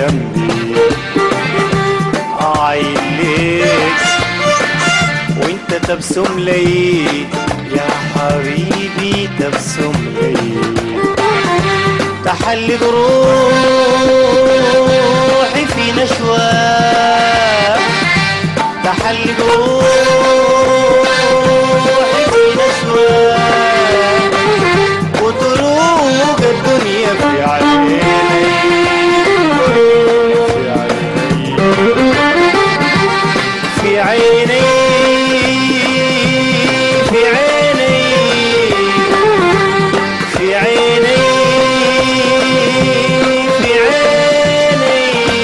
جنبي عايل ليك وانت تبسم لي يا حبيبي تبسم لي تحلق روحي في نشوة تحلق روحي في نشوة وطروق الدنيا في عيني في عيني في عيني في عيني في عيني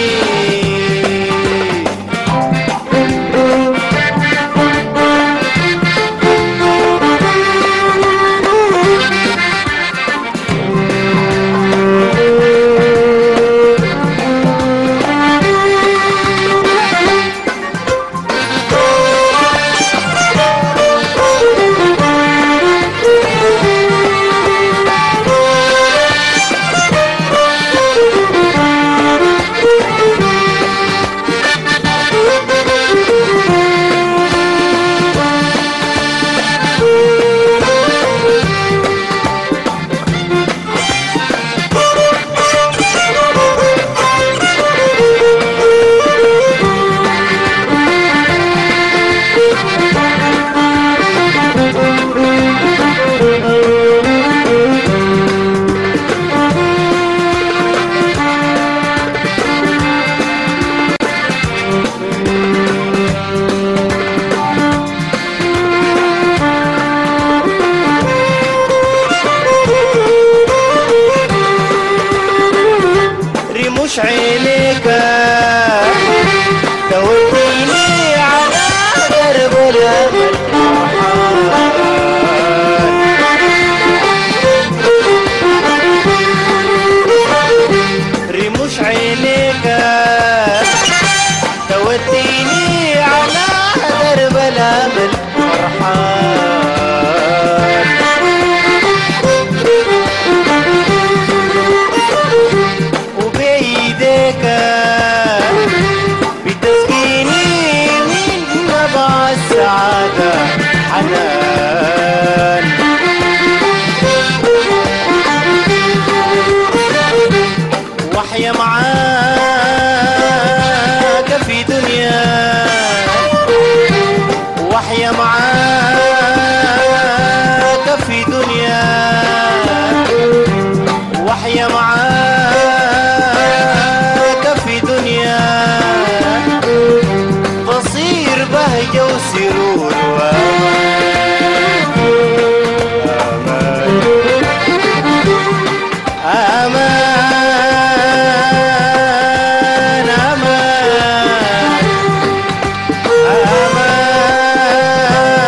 رموش عينيك توتيني على درب الأمل رموش عينيك توتيني على درب الأمل فرحان وبيديك بتسقيني من نبع السعادة حنان وحيا معاك في دنيا وحيا معاك في دنيا وحيا معاك في دنيا تصير بهجة وسرور وأمان أمان أمان أمان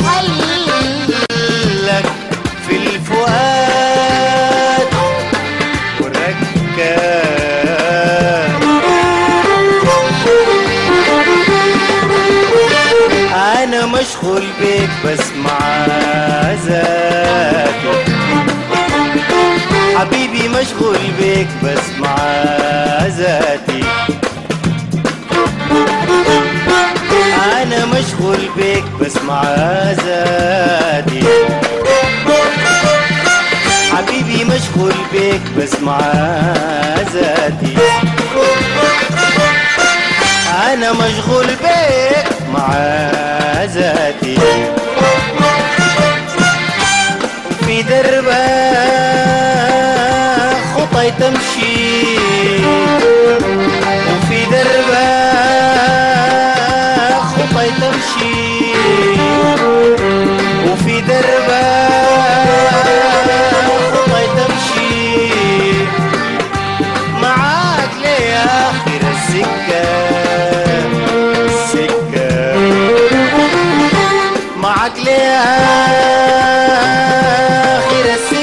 محلك في الفؤاد والركاب. أنا مشغول بيك بسمع ذاته، حبيبي مشغول بيك بسمع ذاتي. أنا مشغول بيك بسمع ذاتي، حبيبي مشغول بيك بسمع ذاتي. أنا مشغول بيك مع ذاتي. في دربك خطي تمشي، وفي دربك خطي تمشي، وفي دربك خطي تمشي. معاك لآخر السكة، معك لآخر السكة.